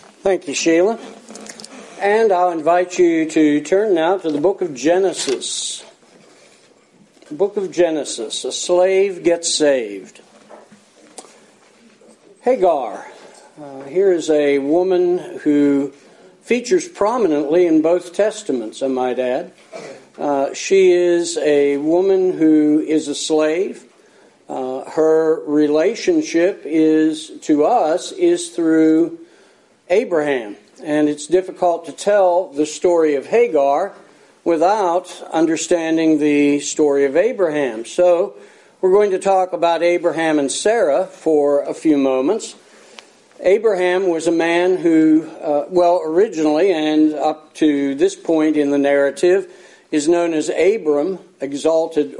Thank you, Sheila. And I'll invite you to turn now to the book of Genesis. The book of Genesis, a slave gets saved. Hagar. Here is a woman who features prominently in both Testaments, I might add. She is a woman who is a slave. Her relationship is through Abraham. And it's difficult to tell the story of Hagar without understanding the story of Abraham. So we're going to talk about Abraham and Sarah for a few moments. Abraham was a man who, originally and up to this point in the narrative, is known as Abram, exalted,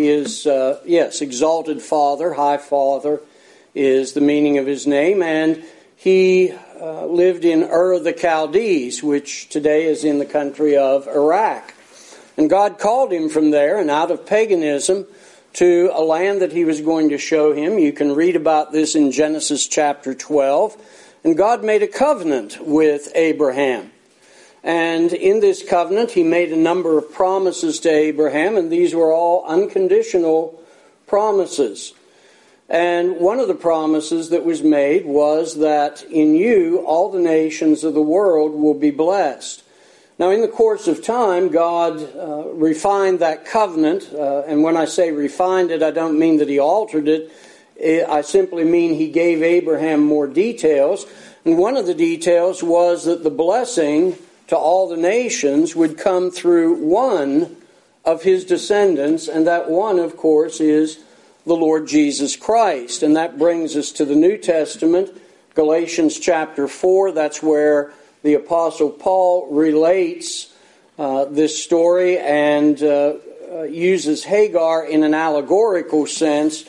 exalted father, high father is the meaning of his name, and he lived in Ur of the Chaldees, which today is in the country of Iraq. And God called him from there and out of paganism to a land that he was going to show him. You can read about this in Genesis chapter 12. And God made a covenant with Abraham. And in this covenant, he made a number of promises to Abraham, and these were all unconditional promises. And one of the promises that was made was that in you, all the nations of the world will be blessed. Now, in the course of time, God refined that covenant. And when I say refined it, I don't mean that he altered it. I simply mean he gave Abraham more details. And one of the details was that the blessing to all the nations would come through one of his descendants. And that one, of course, is the Lord Jesus Christ. And that brings us to the New Testament, Galatians chapter 4. That's where the Apostle Paul relates this story and uses Hagar in an allegorical sense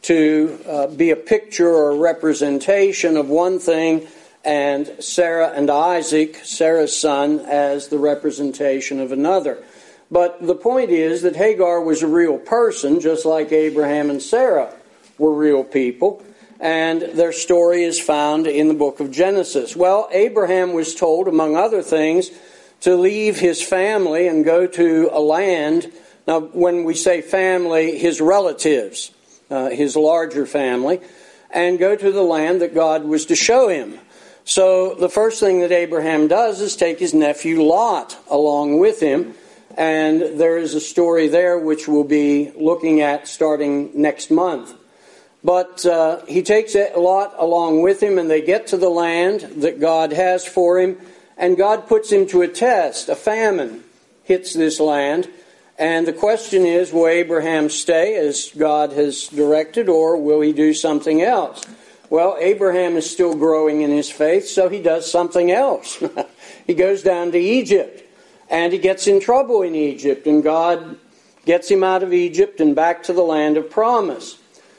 to be a picture or a representation of one thing, and Sarah and Isaac, Sarah's son, as the representation of another. But the point is that Hagar was a real person, just like Abraham and Sarah were real people, and their story is found in the book of Genesis. Well, Abraham was told, among other things, to leave his family and go to a land. Now, when we say family, his relatives, his larger family, and go to the land that God was to show him. So the first thing that Abraham does is take his nephew Lot along with him. And there is a story there which we'll be looking at starting next month. But he takes Lot along with him, and they get to the land that God has for him. And God puts him to a test. A famine hits this land. And the question is, will Abraham stay as God has directed, or will he do something else? Well, Abraham is still growing in his faith, so he does something else. He goes down to Egypt. And he gets in trouble in Egypt, and God gets him out of Egypt and back to the land of promise.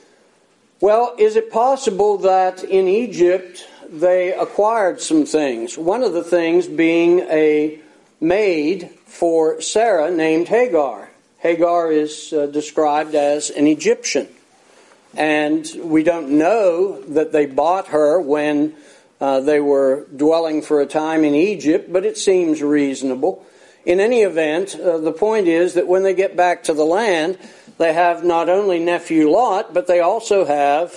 Well, is it possible that in Egypt they acquired some things? One of the things being a maid for Sarah named Hagar. Hagar is described as an Egyptian. And we don't know that they bought her when they were dwelling for a time in Egypt, but it seems reasonable. In any event, the point is that when they get back to the land, they have not only nephew Lot, but they also have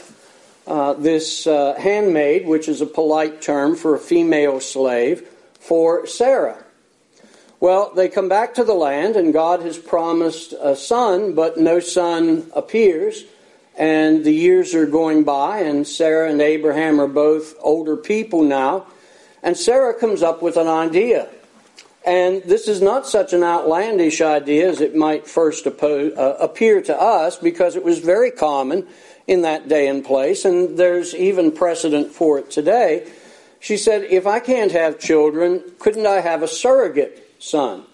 this handmaid, which is a polite term for a female slave, for Sarah. Well, they come back to the land, and God has promised a son, but no son appears. And the years are going by, and Sarah and Abraham are both older people now. And Sarah comes up with an idea. And this is not such an outlandish idea as it might first appear to us, because it was very common in that day and place, and there's even precedent for it today. She said, if I can't have children, couldn't I have a surrogate son?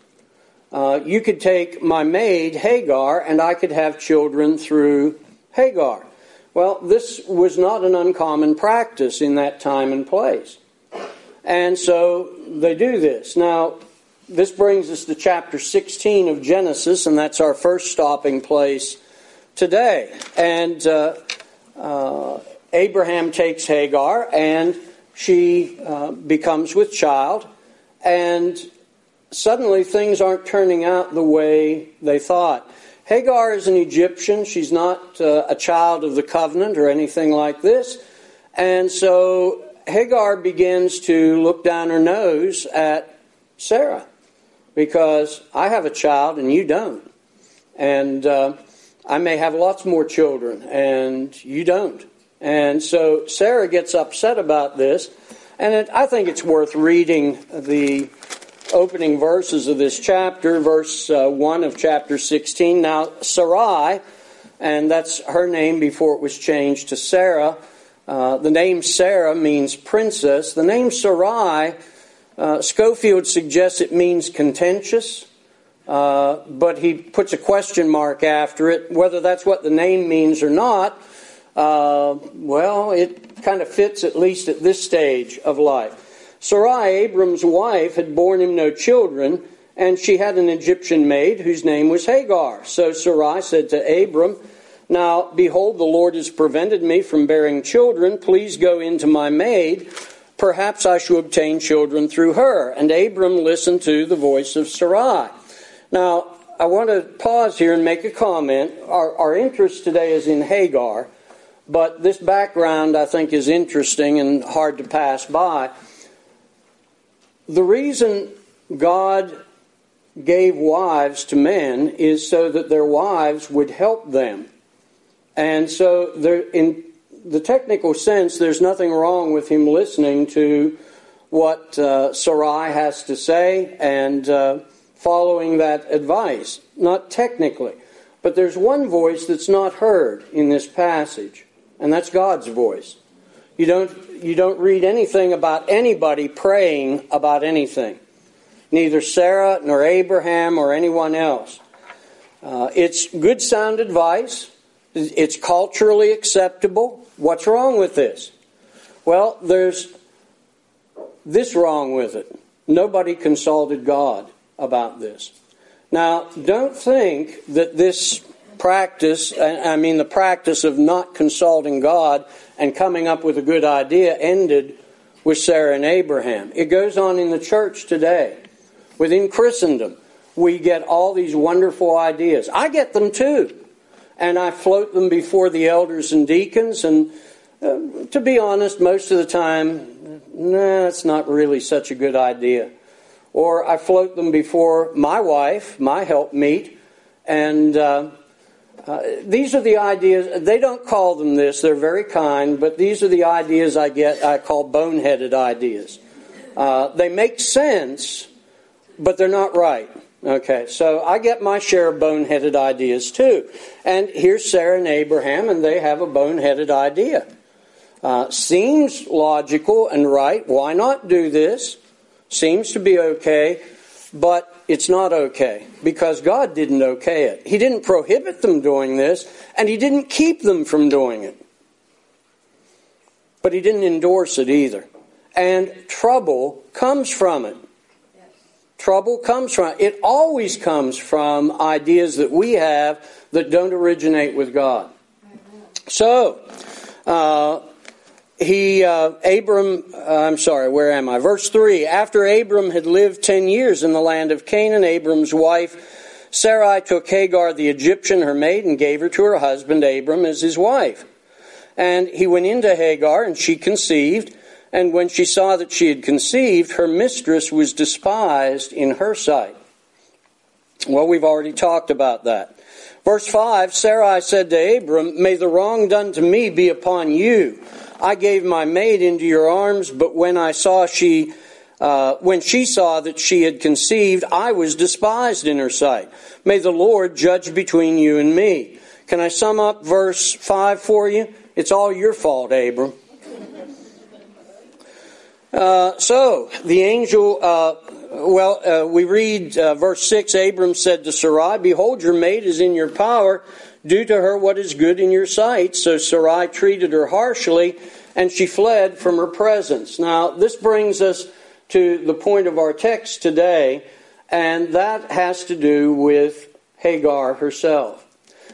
You could take my maid, Hagar, and I could have children through Hagar. Well, this was not an uncommon practice in that time and place. And so they do this. Now, this brings us to chapter 16 of Genesis, and that's our first stopping place today. And Abraham takes Hagar, and she becomes with child, and suddenly things aren't turning out the way they thought. Hagar is an Egyptian. She's not a child of the covenant or anything like this. And so Hagar begins to look down her nose at Sarah, because I have a child and you don't. And I may have lots more children and you don't. And so Sarah gets upset about this. And I think it's worth reading the opening verses of this chapter, verse 1 of chapter 16. Now, Sarai, and that's her name before it was changed to Sarah. The name Sarah means princess. The name Sarai, Schofield suggests it means contentious, but he puts a question mark after it. Whether that's what the name means or not, well, it kind of fits at least at this stage of life. Sarai, Abram's wife, had borne him no children, and she had an Egyptian maid whose name was Hagar. So Sarai said to Abram, "Now, behold, the Lord has prevented me from bearing children. Please go into my maid. Perhaps I shall obtain children through her." And Abram listened to the voice of Sarai. Now, I want to pause here and make a comment. Our interest today is in Hagar, but this background, I think, is interesting and hard to pass by. The reason God gave wives to men is so that their wives would help them. And so in the technical sense, there's nothing wrong with him listening to what Sarai has to say and following that advice. Not technically. But there's one voice that's not heard in this passage, and that's God's voice. You don't read anything about anybody praying about anything. Neither Sarah nor Abraham or anyone else. It's good sound advice. It's culturally acceptable. What's wrong with this? Well, there's this wrong with it. Nobody consulted God about this. Now, don't think that this practice, the practice of not consulting God and coming up with a good idea ended with Sarah and Abraham. It goes on in the church today. Within Christendom, we get all these wonderful ideas. I get them too. And I float them before the elders and deacons. And to be honest, most of the time, it's not really such a good idea. Or I float them before my wife, my helpmeet, and these are the ideas. They don't call them this. They're very kind, but these are the ideas I call boneheaded ideas. They make sense, but they're not right. Okay, so I get my share of boneheaded ideas too. And here's Sarah and Abraham, and they have a boneheaded idea. Seems logical and right. Why not do this? Seems to be okay, but it's not okay because God didn't okay it. He didn't prohibit them doing this, and He didn't keep them from doing it. But He didn't endorse it either. And trouble comes from it. Trouble comes from it. It always comes from ideas that we have that don't originate with God. So, Verse 3, after Abram had lived 10 years in the land of Canaan, Abram's wife Sarai took Hagar the Egyptian, her maid, and gave her to her husband Abram as his wife. And he went into Hagar, and she conceived. And when she saw that she had conceived, her mistress was despised in her sight. Well, we've already talked about that. Verse 5, Sarai said to Abram, "May the wrong done to me be upon you. I gave my maid into your arms, but when she saw that she had conceived, I was despised in her sight. May the Lord judge between you and me." Can I sum up verse 5 for you? It's all your fault, Abram. So the angel, we read verse 6, Abram said to Sarai, "Behold, your maid is in your power. Do to her what is good in your sight." So Sarai treated her harshly, and she fled from her presence. Now, this brings us to the point of our text today, and that has to do with Hagar herself.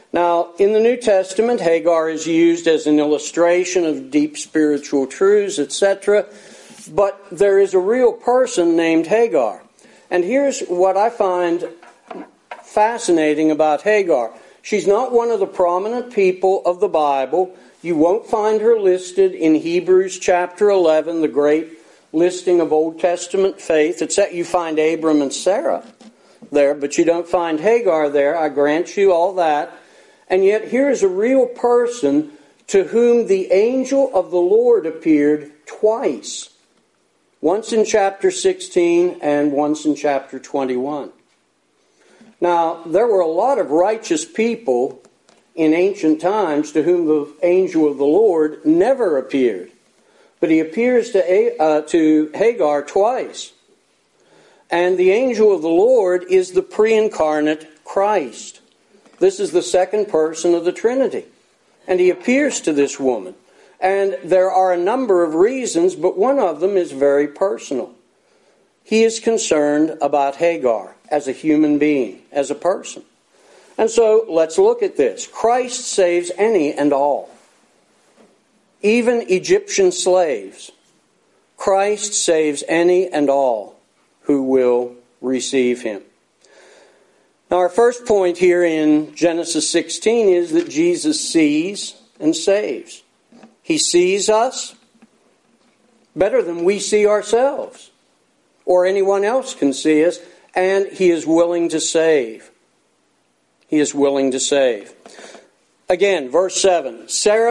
Now, in the New Testament, Hagar is used as an illustration of deep spiritual truths, etc. But there is a real person named Hagar. And here's what I find fascinating about Hagar. She's not one of the prominent people of the Bible. You won't find her listed in Hebrews chapter 11, the great listing of Old Testament faith. Except you find Abram and Sarah there, but you don't find Hagar there. I grant you all that. And yet here is a real person to whom the angel of the Lord appeared twice. Once in chapter 16 and once in chapter 21. Now, there were a lot of righteous people in ancient times to whom the angel of the Lord never appeared. But he appears to Hagar twice. And the angel of the Lord is the pre-incarnate Christ. This is the second person of the Trinity. And he appears to this woman. And there are a number of reasons, but one of them is very personal. He is concerned about Hagar as a human being, as a person. And so let's look at this. Christ saves any and all. Even Egyptian slaves. Christ saves any and all who will receive him. Now, our first point here in Genesis 16 is that Jesus sees and saves. He sees us better than we see ourselves or anyone else can see us, and he is willing to save. He is willing to save. Again, verse 7.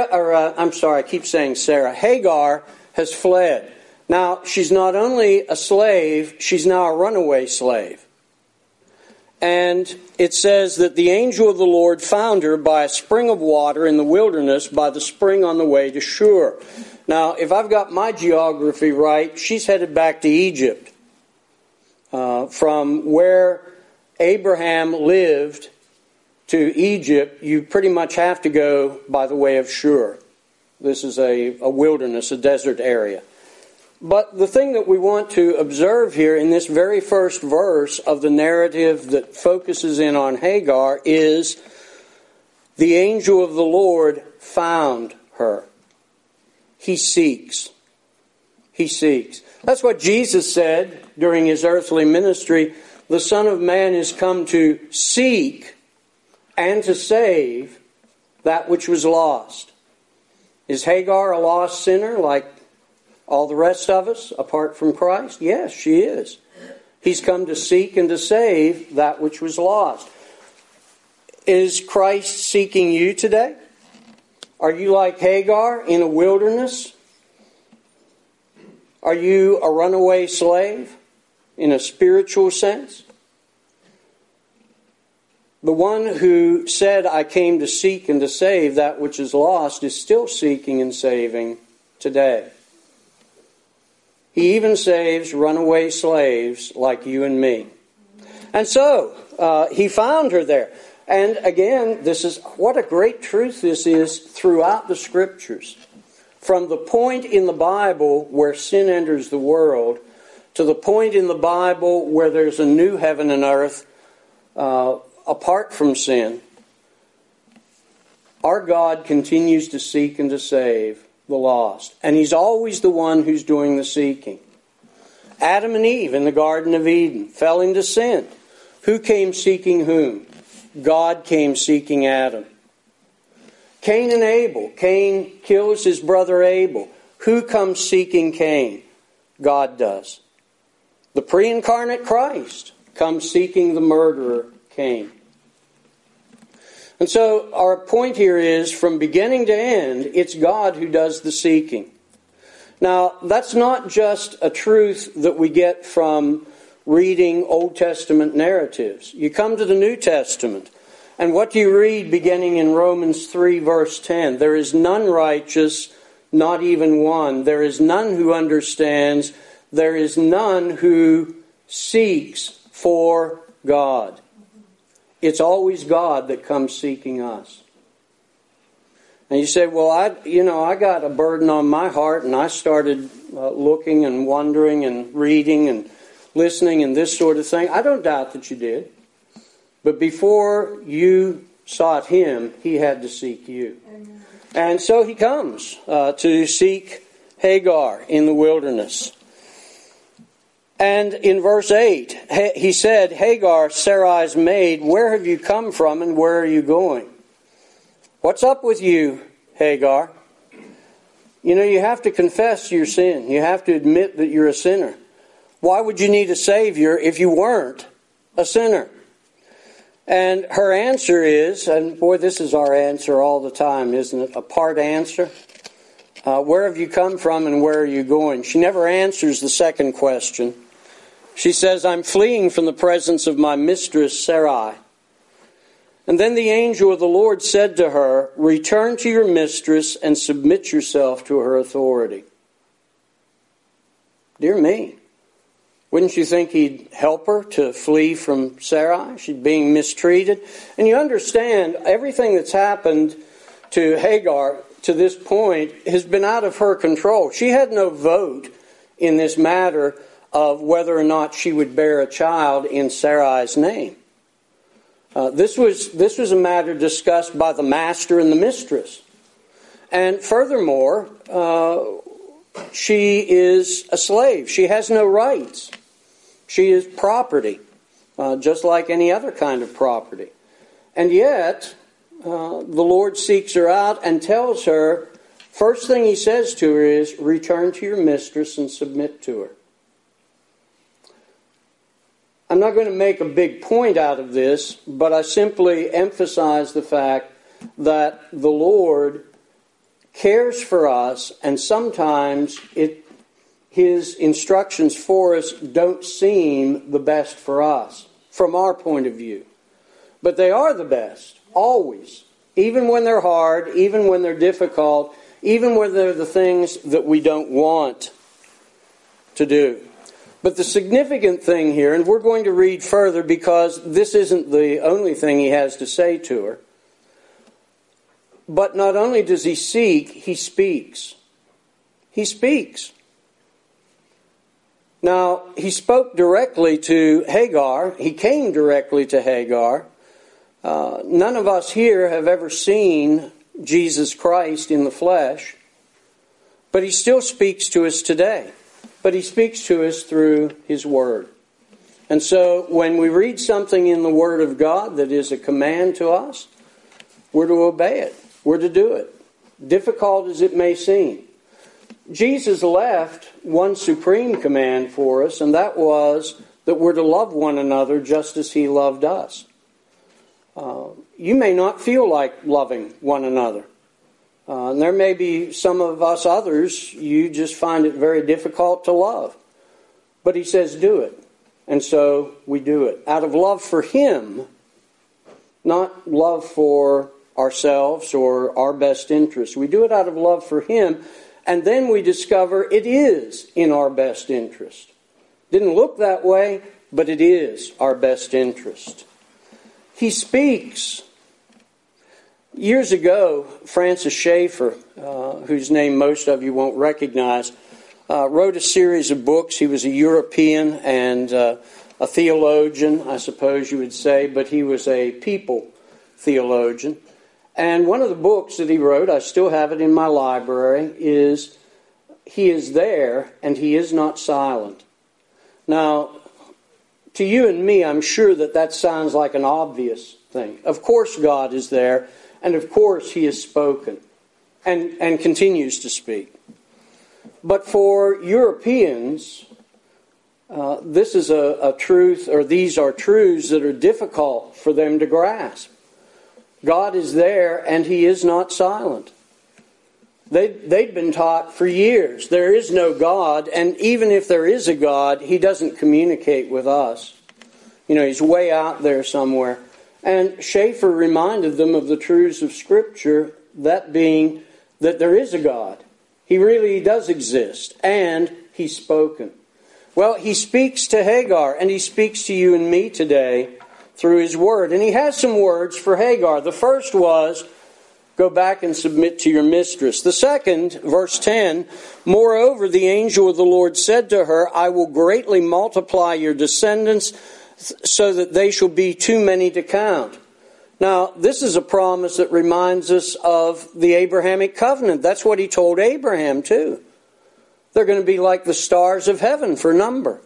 Hagar has fled. Now, she's not only a slave, she's now a runaway slave. And it says that the angel of the Lord found her by a spring of water in the wilderness, by the spring on the way to Shur. Now, if I've got my geography right, she's headed back to Egypt. From where Abraham lived to Egypt, you pretty much have to go by the way of Shur. This is a wilderness, a desert area. But the thing that we want to observe here in this very first verse of the narrative that focuses in on Hagar is the angel of the Lord found her. He seeks. He seeks. That's what Jesus said during his earthly ministry. The Son of Man is come to seek and to save that which was lost. Is Hagar a lost sinner like all the rest of us, apart from Christ? Yes, she is. He's come to seek and to save that which was lost. Is Christ seeking you today? Are you like Hagar in a wilderness? Are you a runaway slave in a spiritual sense? The one who said, I came to seek and to save that which is lost, is still seeking and saving today. He even saves runaway slaves like you and me. And so, he found her there. And again, what a great truth this is throughout the Scriptures. From the point in the Bible where sin enters the world to the point in the Bible where there's a new heaven and earth apart from sin, our God continues to seek and to save the lost. And he's always the one who's doing the seeking. Adam and Eve in the Garden of Eden fell into sin. Who came seeking whom? God came seeking Adam. Cain and Abel. Cain kills his brother Abel. Who comes seeking Cain? God does. The pre-incarnate Christ comes seeking the murderer Cain. And so our point here is, from beginning to end, it's God who does the seeking. Now, that's not just a truth that we get from reading Old Testament narratives. You come to the New Testament, and what do you read beginning in Romans 3, verse 10? There is none righteous, not even one. There is none who understands. There is none who seeks for God. It's always God that comes seeking us. And you say, well, I got a burden on my heart, and I started looking and wondering and reading and listening and this sort of thing. I don't doubt that you did. But before you sought him, he had to seek you. Amen. And so he comes to seek Hagar in the wilderness. And in verse 8, he said, Hagar, Sarai's maid, where have you come from and where are you going? What's up with you, Hagar? You know, you have to confess your sin. You have to admit that you're a sinner. Why would you need a Savior if you weren't a sinner? And her answer is, and boy, this is our answer all the time, isn't it? A part answer. Where have you come from and where are you going? She never answers the second question. She says, I'm fleeing from the presence of my mistress Sarai. And then the angel of the Lord said to her, return to your mistress and submit yourself to her authority. Dear me. Wouldn't you think he'd help her to flee from Sarai? She's being mistreated. And you understand, everything that's happened to Hagar to this point has been out of her control. She had no vote in this matter of whether or not she would bear a child in Sarai's name. This was a matter discussed by the master and the mistress. And furthermore, she is a slave. She has no rights. She is property, just like any other kind of property. And yet, the Lord seeks her out and tells her, first thing he says to her is, return to your mistress and submit to her. I'm not going to make a big point out of this, but I simply emphasize the fact that the Lord cares for us, and sometimes His instructions for us don't seem the best for us, from our point of view. But they are the best, always. Even when they're hard, even when they're difficult, even when they're the things that we don't want to do. But the significant thing here, and we're going to read further because this isn't the only thing he has to say to her. But not only does he seek, he speaks. He speaks. Now, he spoke directly to Hagar. He came directly to Hagar. None of us here have ever seen Jesus Christ in the flesh. But he still speaks to us today. But he speaks to us through his word. And so when we read something in the word of God that is a command to us, we're to obey it. We're to do it, difficult as it may seem. Jesus left one supreme command for us, and that was that we're to love one another just as he loved us. You may not feel like loving one another. And there may be some of us others, you just find it very difficult to love. But he says do it. And so we do it. Out of love for him, not love for ourselves or our best interest. We do it out of love for him, and then we discover it is in our best interest. Didn't look that way, but it is our best interest. He speaks. Years ago, Francis Schaeffer, whose name most of you won't recognize, wrote a series of books. He was a European and a theologian, I suppose you would say, but he was a people theologian. And one of the books that he wrote, I still have it in my library, is He is There and He is Not Silent. Now, to you and me, I'm sure that sounds like an obvious thing. Of course God is there, and of course He has spoken and continues to speak. But for Europeans, this is a truth, or these are truths that are difficult for them to grasp. God is there and He is not silent. They'd been taught for years there is no God, and even if there is a God, He doesn't communicate with us. You know, He's way out there somewhere. And Schaeffer reminded them of the truths of Scripture, that being that there is a God. He really does exist, and He's spoken. Well, He speaks to Hagar, and He speaks to you and me today through His Word. And He has some words for Hagar. The first was, go back and submit to your mistress. The second, verse 10, moreover, the angel of the Lord said to her, I will greatly multiply your descendants so that they shall be too many to count. Now, this is a promise that reminds us of the Abrahamic covenant. That's what he told Abraham too. They're going to be like the stars of heaven for number.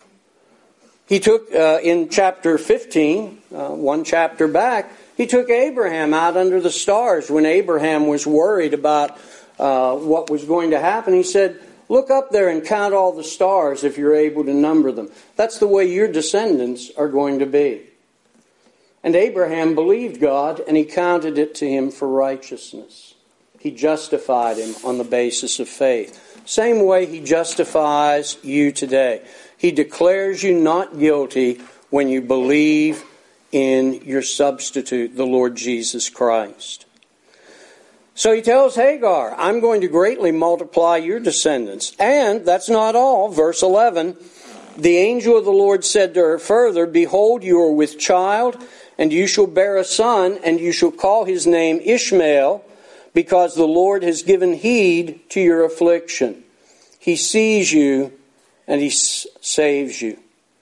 He took, in chapter 15, one chapter back, he took Abraham out under the stars when Abraham was worried about what was going to happen. He said, look up there and count all the stars if you're able to number them. That's the way your descendants are going to be. And Abraham believed God, and he counted it to him for righteousness. He justified him on the basis of faith. Same way he justifies you today. He declares you not guilty when you believe in your substitute, the Lord Jesus Christ. So he tells Hagar, I'm going to greatly multiply your descendants. And that's not all. Verse 11, the angel of the Lord said to her further, behold, you are with child, and you shall bear a son, and you shall call his name Ishmael, because the Lord has given heed to your affliction. He sees you, and he saves you.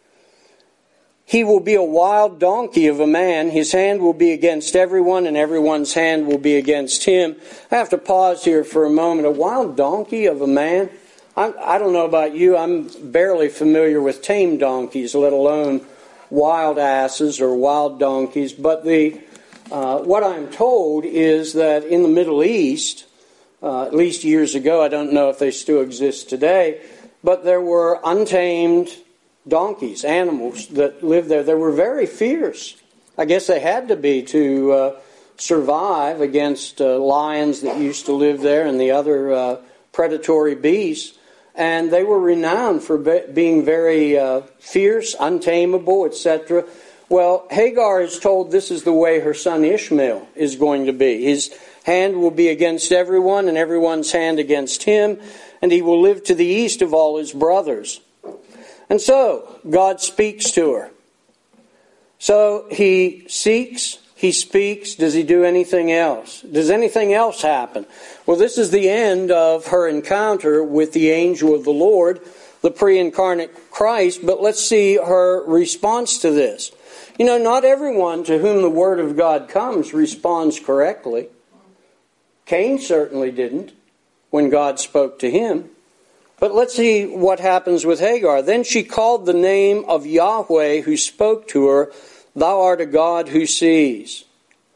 He will be a wild donkey of a man. His hand will be against everyone, and everyone's hand will be against him. I have to pause here for a moment. A wild donkey of a man? I don't know about you. I'm barely familiar with tame donkeys, let alone wild asses or wild donkeys. But what I'm told is that in the Middle East, at least years ago, I don't know if they still exist today, but there were untamed donkeys, animals that lived there. They were very fierce. I guess they had to be to survive against lions that used to live there and the other predatory beasts. And they were renowned for being very fierce, untamable, etc. Well, Hagar is told this is the way her son Ishmael is going to be. His hand will be against everyone, and everyone's hand against him, and he will live to the east of all his brothers. And so, God speaks to her. So, he seeks, he speaks. Does he do anything else? Does anything else happen? Well, this is the end of her encounter with the angel of the Lord, the pre-incarnate Christ, but let's see her response to this. You know, not everyone to whom the Word of God comes responds correctly. Cain certainly didn't when God spoke to him. But let's see what happens with Hagar. Then she called the name of Yahweh who spoke to her, Thou art a God who sees.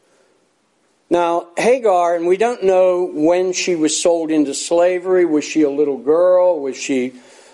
Now, Hagar, and we don't know when she was sold into slavery. Was she a little girl? Was she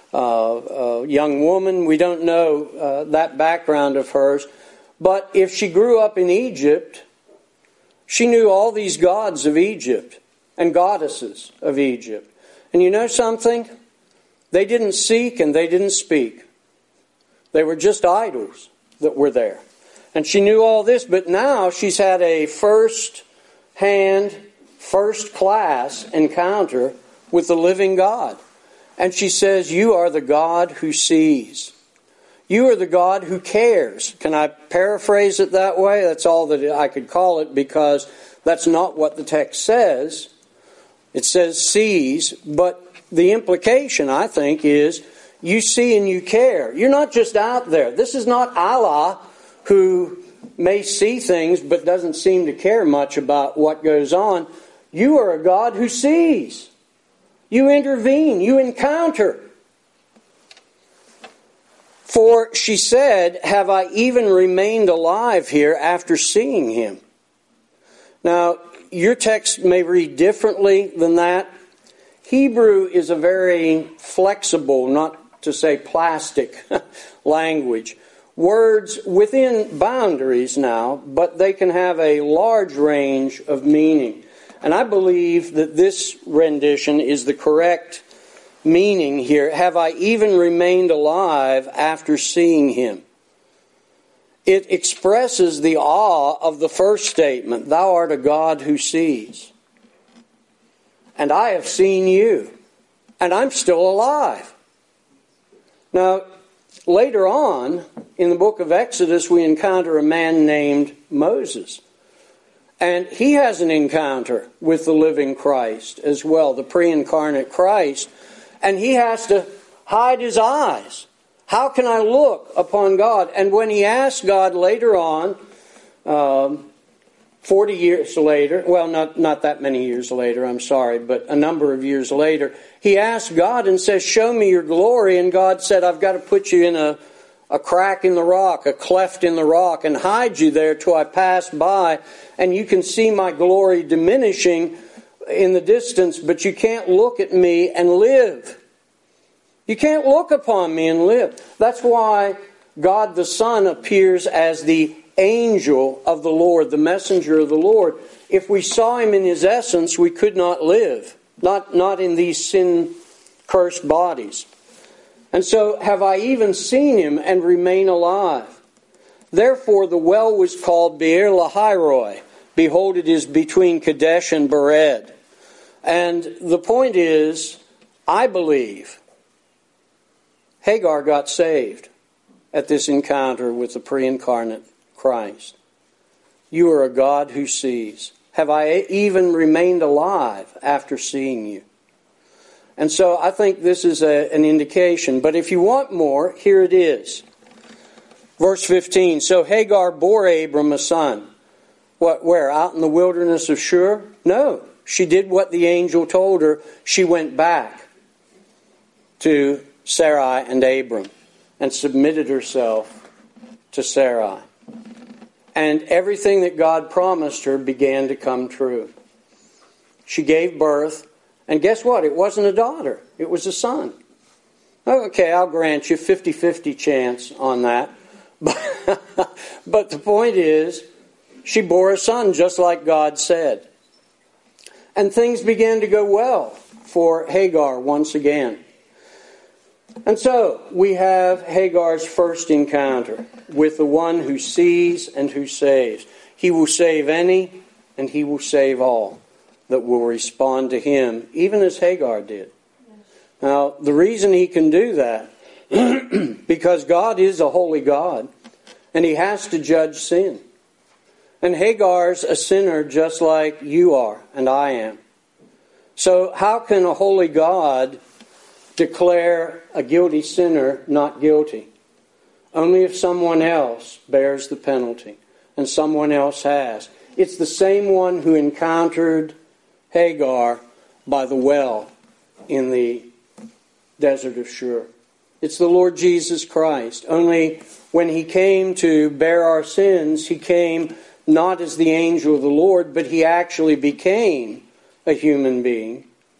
a young woman? We don't know that background of hers. But if she grew up in Egypt, she knew all these gods of Egypt and goddesses of Egypt. And you know something? They didn't seek and they didn't speak. They were just idols that were there. And she knew all this, but now she's had a first-hand, first-class encounter with the living God. And she says, you are the God who sees. You are the God who cares. Can I paraphrase it that way? That's all that I could call it, because that's not what the text says. It says sees, but the implication, I think, is you see and you care. You're not just out there. This is not Allah who may see things but doesn't seem to care much about what goes on. You are a God who sees. You intervene. You encounter. For she said, have I even remained alive here after seeing him? Now, your text may read differently than that. Hebrew is a very flexible, not to say plastic, language. Words within boundaries now, but they can have a large range of meaning. And I believe that this rendition is the correct meaning here. Have I even remained alive after seeing him? It expresses the awe of the first statement, Thou art a God who sees. And I have seen you, and I'm still alive. Now, later on, in the book of Exodus, we encounter a man named Moses. And he has an encounter with the living Christ as well, the pre-incarnate Christ. And he has to hide his eyes. How can I look upon God? And when he asked God later on, 40 years later, well, not that many years later, I'm sorry, but a number of years later, he asked God and says, show me your glory. And God said, I've got to put you in a crack in the rock, a cleft in the rock, and hide you there till I pass by. And you can see my glory diminishing in the distance, but you can't look at me and live. You can't look upon me and live. That's why God the Son appears as the angel of the Lord, the messenger of the Lord. If we saw him in his essence, we could not live. Not in these sin-cursed bodies. And so, have I even seen him and remain alive? Therefore the well was called Beer Lahairoi. Behold, it is between Kadesh and Bered. And the point is, I believe Hagar got saved at this encounter with the pre-incarnate Christ. You are a God who sees. Have I even remained alive after seeing you? And so I think this is an indication. But if you want more, here it is. Verse 15. So Hagar bore Abram a son. Where? Out in the wilderness of Shur? No. She did what the angel told her. She went back to Sarai and Abram and submitted herself to Sarai. And everything that God promised her began to come true. She gave birth, and guess what? It wasn't a daughter. It was a son. Okay, I'll grant you 50-50 chance on that. But the point is, she bore a son just like God said. And things began to go well for Hagar once again. And so, we have Hagar's first encounter with the one who sees and who saves. He will save any, and he will save all that will respond to him, even as Hagar did. Now, the reason he can do that, because God is a holy God, and he has to judge sin. And Hagar's a sinner just like you are, and I am. So, how can a holy God declare a guilty sinner not guilty? Only if someone else bears the penalty, and someone else has. It's the same one who encountered Hagar by the well in the desert of Shur. It's the Lord Jesus Christ. Only when he came to bear our sins, he came not as the angel of the Lord, but he actually became a human being,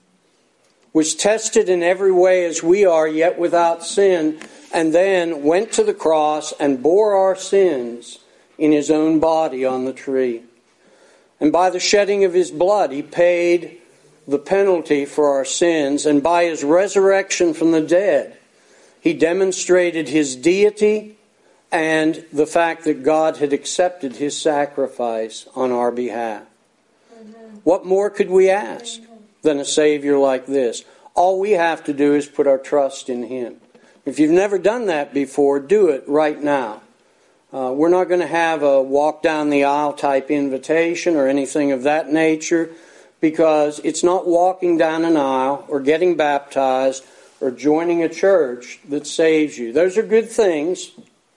was tested in every way as we are, yet without sin, and then went to the cross and bore our sins in his own body on the tree. And by the shedding of his blood, he paid the penalty for our sins, and by his resurrection from the dead, he demonstrated his deity and the fact that God had accepted his sacrifice on our behalf. What more could we ask than a Savior like this? All we have to do is put our trust in him. If you've never done that before, do it right now. We're not going to have a walk down the aisle type invitation or anything of that nature, because it's not walking down an aisle or getting baptized or joining a church that saves you. Those are good things,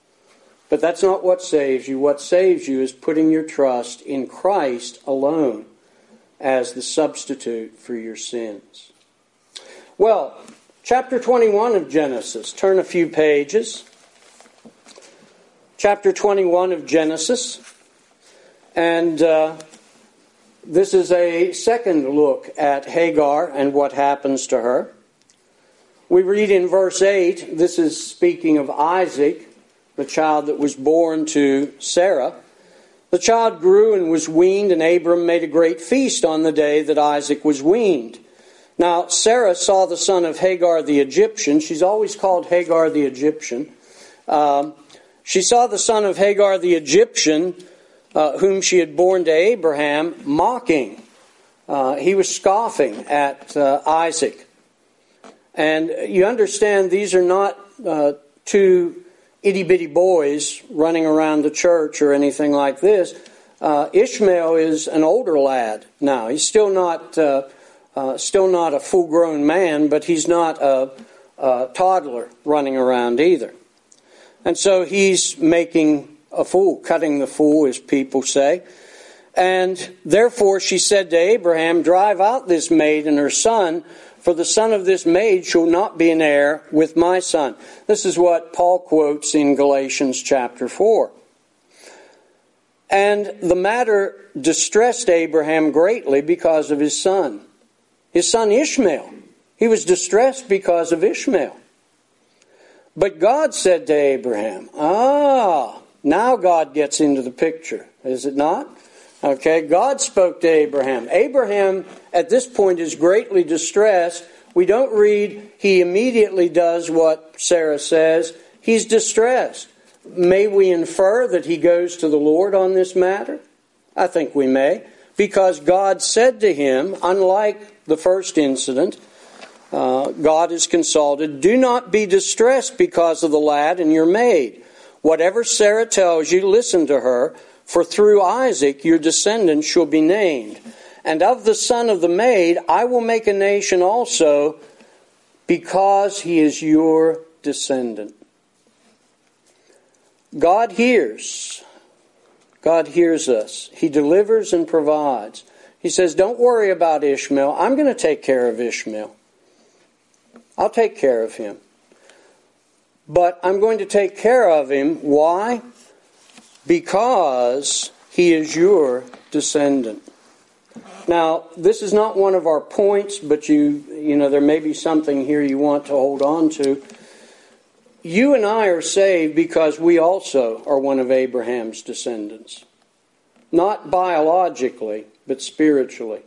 but that's not what saves you. What saves you is putting your trust in Christ alone as the substitute for your sins. Well, chapter 21 of Genesis. Turn a few pages. Chapter 21 of Genesis. And this is a second look at Hagar and what happens to her. We read in verse 8, this is speaking of Isaac, the child that was born to Sarah. The child grew and was weaned, and Abram made a great feast on the day that Isaac was weaned. Now, Sarah saw the son of Hagar the Egyptian. She's always called Hagar the Egyptian. She saw the son of Hagar the Egyptian, whom she had borne to Abraham, mocking. He was scoffing at Isaac. And you understand these are not two itty-bitty boys running around the church or anything like this. Ishmael is an older lad now. He's still not a full-grown man, but he's not a toddler running around either. And so he's making a fool, cutting the fool, as people say. And therefore she said to Abraham, drive out this maid and her son, for the son of this maid shall not be an heir with my son. This is what Paul quotes in Galatians chapter 4. And the matter distressed Abraham greatly because of his son Ishmael. He was distressed because of Ishmael. But God said to Abraham, now God gets into the picture, is it not? Okay, God spoke to Abraham. Abraham, at this point, is greatly distressed. We don't read he immediately does what Sarah says. He's distressed. May we infer that he goes to the Lord on this matter? I think we may. Because God said to him, unlike the first incident, God is consulted, do not be distressed because of the lad and your maid. Whatever Sarah tells you, listen to her. For through Isaac your descendants shall be named. And of the son of the maid I will make a nation also, because he is your descendant. God hears. God hears us. He delivers and provides. He says, don't worry about Ishmael. I'm going to take care of Ishmael. I'll take care of him. But I'm going to take care of him. Why? Because he is your descendant. Now, this is not one of our points, but you know, there may be something here you want to hold on to. You and I are saved because we also are one of Abraham's descendants. Not biologically, but spiritually.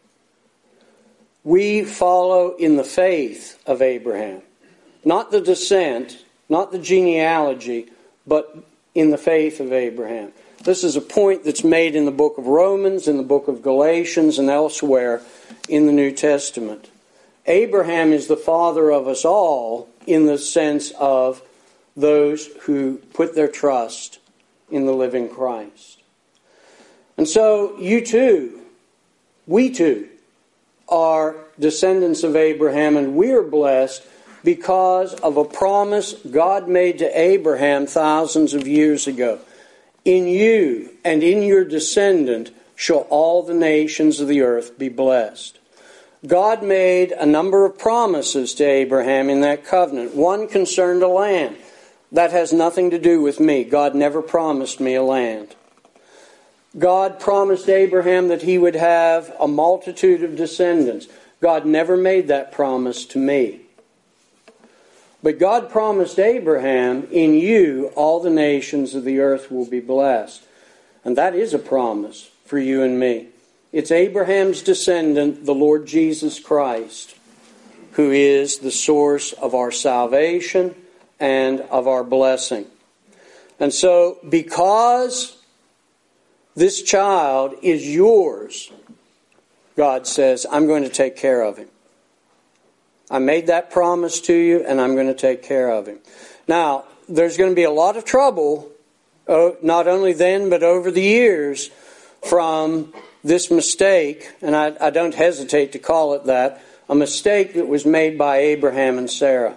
We follow in the faith of Abraham. Not the descent, not the genealogy, but in the faith of Abraham. This is a point that's made in the book of Romans, in the book of Galatians, and elsewhere in the New Testament. Abraham is the father of us all in the sense of those who put their trust in the living Christ. And so you too, we too, are descendants of Abraham, and we are blessed because of a promise God made to Abraham thousands of years ago. In you and in your descendant shall all the nations of the earth be blessed. God made a number of promises to Abraham in that covenant. One concerned a land. That has nothing to do with me. God never promised me a land. God promised Abraham that he would have a multitude of descendants. God never made that promise to me. But God promised Abraham, in you all the nations of the earth will be blessed. And that is a promise for you and me. It's Abraham's descendant, the Lord Jesus Christ, who is the source of our salvation and of our blessing. And so, because this child is yours, God says, I'm going to take care of him. I made that promise to you, and I'm going to take care of him. Now, there's going to be a lot of trouble, not only then, but over the years, from this mistake, and I don't hesitate to call it that, a mistake that was made by Abraham and Sarah.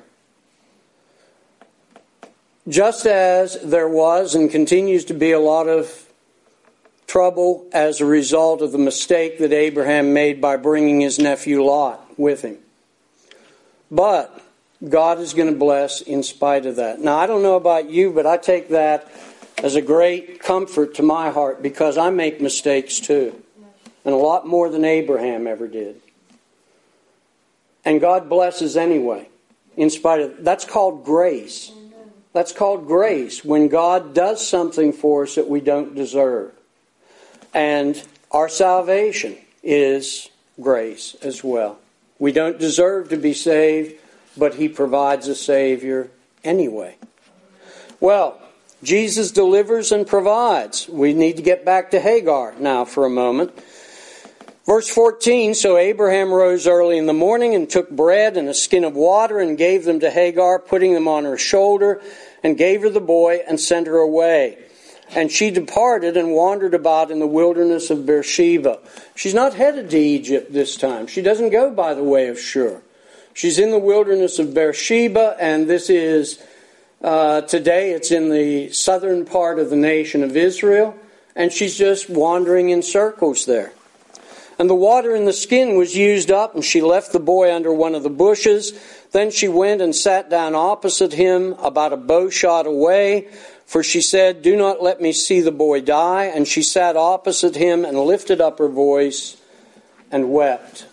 Just as there was and continues to be a lot of trouble as a result of the mistake that Abraham made by bringing his nephew Lot with him. But God is going to bless in spite of that. Now, I don't know about you, but I take that as a great comfort to my heart because I make mistakes too. And a lot more than Abraham ever did. And God blesses anyway, in spite of... That's called grace. That's called grace, when God does something for us that we don't deserve. And our salvation is grace as well. We don't deserve to be saved, but He provides a Savior anyway. Well, Jesus delivers and provides. We need to get back to Hagar now for a moment. Verse 14, so Abraham rose early in the morning and took bread and a skin of water and gave them to Hagar, putting them on her shoulder, and gave her the boy and sent her away. And she departed and wandered about in the wilderness of Beersheba. She's not headed to Egypt this time. She doesn't go by the way of Shur. She's in the wilderness of Beersheba, and this is, today it's in the southern part of the nation of Israel. And she's just wandering in circles there. And the water in the skin was used up, and she left the boy under one of the bushes. Then she went and sat down opposite him, about a bow shot away, for she said, "Do not let me see the boy die." And she sat opposite him and lifted up her voice and wept.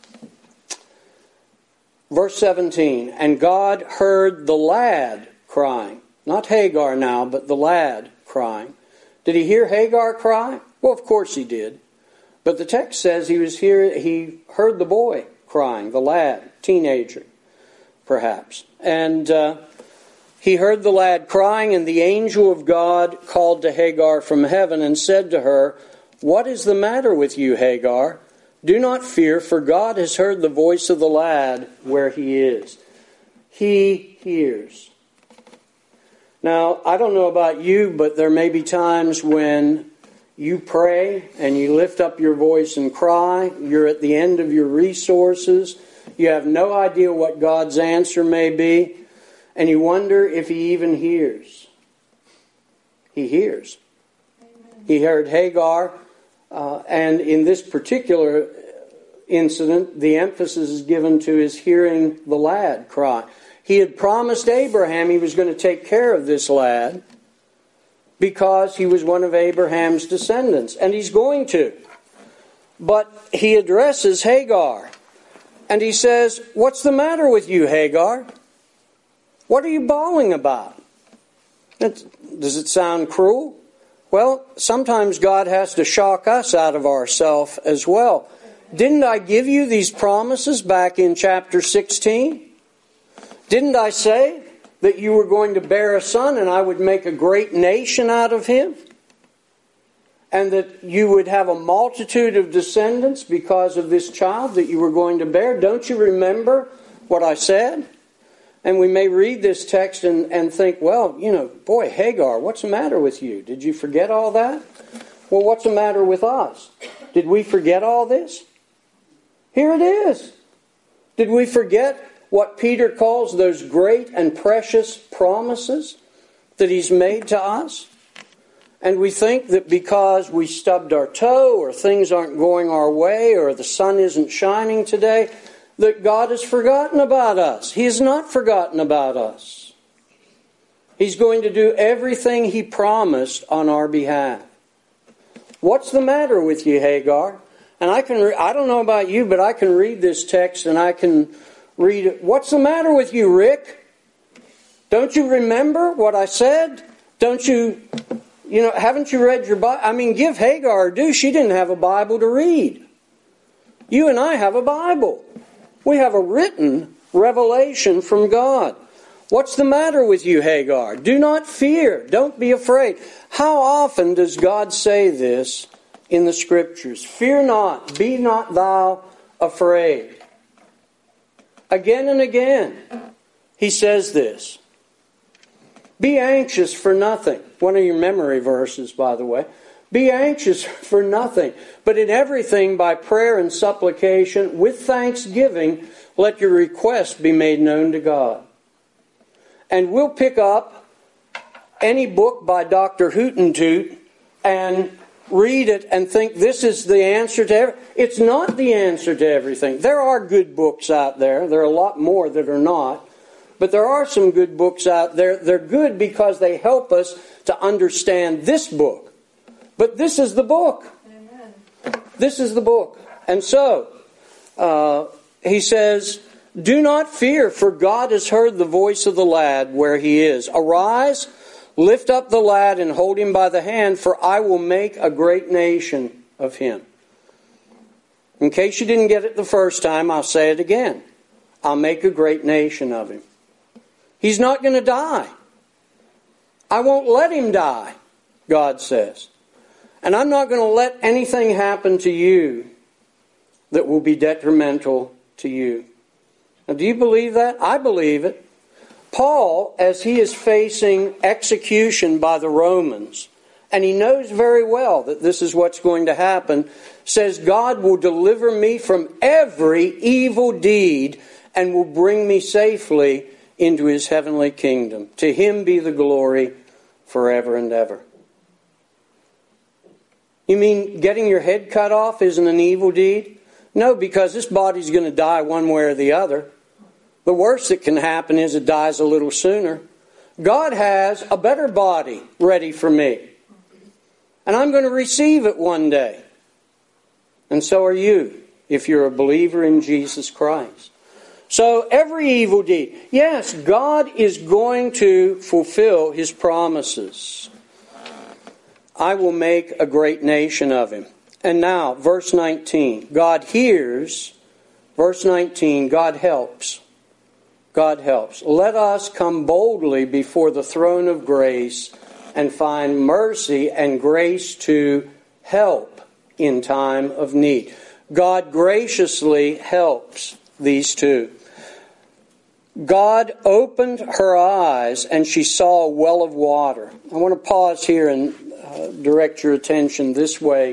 Verse 17, and God heard the lad crying. Not Hagar now, but the lad crying. Did he hear Hagar cry? Well, of course he did. But the text says he heard the boy crying, the lad, teenager, perhaps. And he heard the lad crying, and the angel of God called to Hagar from heaven and said to her, "What is the matter with you, Hagar? Do not fear, for God has heard the voice of the lad where he is." He hears. Now, I don't know about you, but there may be times when you pray and you lift up your voice and cry. You're at the end of your resources. You have no idea what God's answer may be. And you wonder if he even hears. He hears. Amen. He heard Hagar. And in this particular incident, the emphasis is given to his hearing the lad cry. He had promised Abraham he was going to take care of this lad, because he was one of Abraham's descendants. And he's going to. But he addresses Hagar. And he says, "What's the matter with you, Hagar? What are you bawling about?" Does it sound cruel? Well, sometimes God has to shock us out of ourselves as well. Didn't I give you these promises back in chapter 16? Didn't I say that you were going to bear a son and I would make a great nation out of him? And that you would have a multitude of descendants because of this child that you were going to bear? Don't you remember what I said? And we may read this text and think, well, boy, Hagar, what's the matter with you? Did you forget all that? Well, what's the matter with us? Did we forget all this? Here it is. Did we forget what Peter calls those great and precious promises that he's made to us? And we think that because we stubbed our toe, or things aren't going our way, or the sun isn't shining today, that God has forgotten about us. He has not forgotten about us. He's going to do everything he promised on our behalf. What's the matter with you, Hagar? And I don't know about you, but I can read this text and I can read it. What's the matter with you, Rick? Don't you remember what I said? Don't you, haven't you read your Bible? I mean, give Hagar her due. She didn't have a Bible to read. You and I have a Bible. We have a written revelation from God. What's the matter with you, Hagar? Do not fear. Don't be afraid. How often does God say this in the Scriptures? Fear not. Be not thou afraid. Again and again, he says this. Be anxious for nothing. One of your memory verses, by the way. Be anxious for nothing, but in everything by prayer and supplication, with thanksgiving, let your requests be made known to God. And we'll pick up any book by Dr. Hootentoot and read it and think this is the answer to everything. It's not the answer to everything. There are good books out there. There are a lot more that are not. But there are some good books out there. They're good because they help us to understand this book. But this is the book. Amen. This is the book. And so, he says, do not fear, for God has heard the voice of the lad where he is. Arise, lift up the lad and hold him by the hand, for I will make a great nation of him. In case you didn't get it the first time, I'll say it again. I'll make a great nation of him. He's not going to die. I won't let him die, God says. And I'm not going to let anything happen to you that will be detrimental to you. Now, do you believe that? I believe it. Paul, as he is facing execution by the Romans, and he knows very well that this is what's going to happen, says, God will deliver me from every evil deed and will bring me safely into his heavenly kingdom. To him be the glory forever and ever. You mean getting your head cut off isn't an evil deed? No, because this body's going to die one way or the other. The worst that can happen is it dies a little sooner. God has a better body ready for me. And I'm going to receive it one day. And so are you, if you're a believer in Jesus Christ. So every evil deed, yes, God is going to fulfill His promises. I will make a great nation of him. And now, verse 19. God hears. Verse 19, God helps. God helps. Let us come boldly before the throne of grace and find mercy and grace to help in time of need. God graciously helps these two. God opened her eyes and she saw a well of water. I want to pause here and direct your attention this way.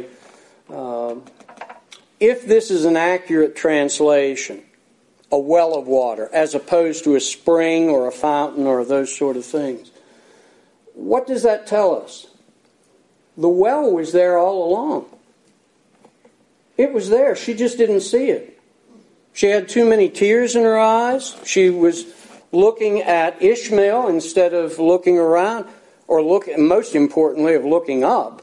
If this is an accurate translation, a well of water, as opposed to a spring or a fountain or those sort of things, what does that tell us? The well was there all along. It was there. She just didn't see it. She had too many tears in her eyes. She was looking at Ishmael instead of looking around, or most importantly, of looking up.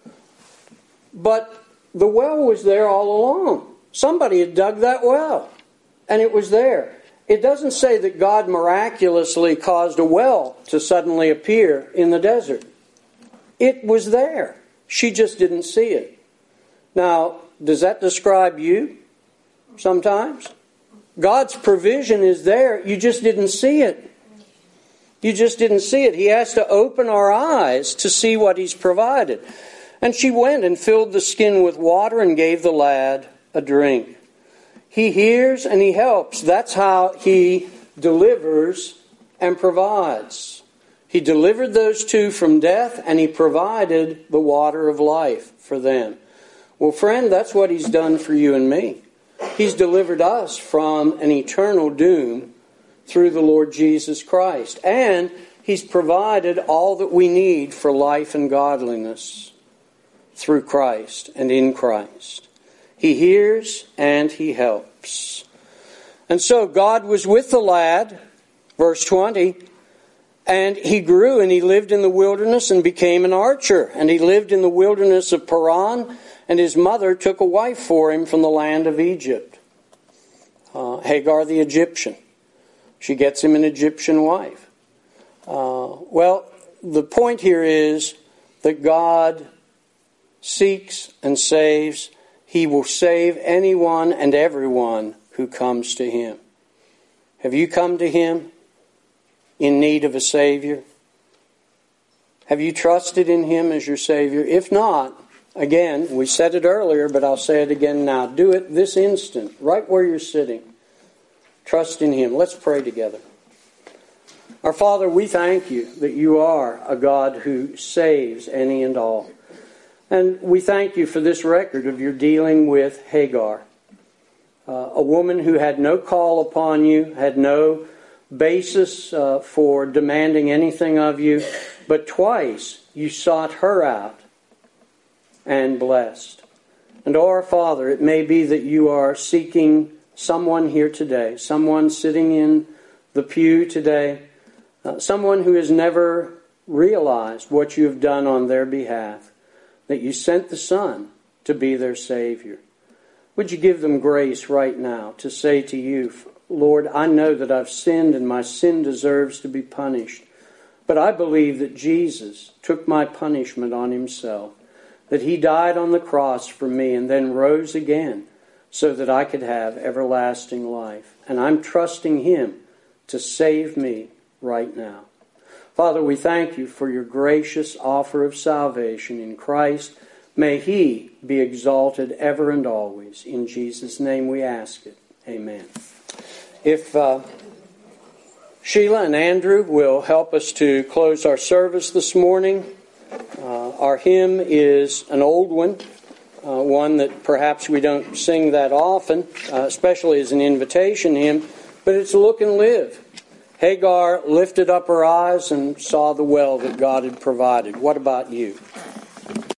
But the well was there all along. Somebody had dug that well, and it was there. It doesn't say that God miraculously caused a well to suddenly appear in the desert. It was there. She just didn't see it. Now, does that describe you sometimes? God's provision is there. You just didn't see it. You just didn't see it. He has to open our eyes to see what He's provided. And she went and filled the skin with water and gave the lad a drink. He hears and He helps. That's how He delivers and provides. He delivered those two from death and He provided the water of life for them. Well, friend, that's what He's done for you and me. He's delivered us from an eternal doom through the Lord Jesus Christ. And He's provided all that we need for life and godliness through Christ and in Christ. He hears and He helps. And so God was with the lad, verse 20, and he grew and he lived in the wilderness and became an archer. And he lived in the wilderness of Paran, and his mother took a wife for him from the land of Egypt. Hagar the Egyptian. She gets him an Egyptian wife. Well, the point here is that God seeks and saves. He will save anyone and everyone who comes to Him. Have you come to Him in need of a Savior? Have you trusted in Him as your Savior? If not, again, we said it earlier, but I'll say it again now. Do it this instant, right where you're sitting. Trust in Him. Let's pray together. Our Father, we thank You that You are a God who saves any and all. And we thank You for this record of Your dealing with Hagar, a woman who had no call upon You, had no basis for demanding anything of You, but twice You sought her out and blessed. And our Father, it may be that You are seeking someone here today, someone sitting in the pew today, someone who has never realized what You have done on their behalf, that You sent the Son to be their Savior. Would You give them grace right now to say to You, Lord, I know that I've sinned and my sin deserves to be punished, but I believe that Jesus took my punishment on Himself, that He died on the cross for me and then rose again so that I could have everlasting life. And I'm trusting Him to save me right now. Father, we thank You for Your gracious offer of salvation in Christ. May He be exalted ever and always. In Jesus' name we ask it. Amen. If Sheila and Andrew will help us to close our service this morning. Our hymn is an old one, one that perhaps we don't sing that often, especially as an invitation hymn, but it's Look and Live. Hagar lifted up her eyes and saw the well that God had provided. What about you?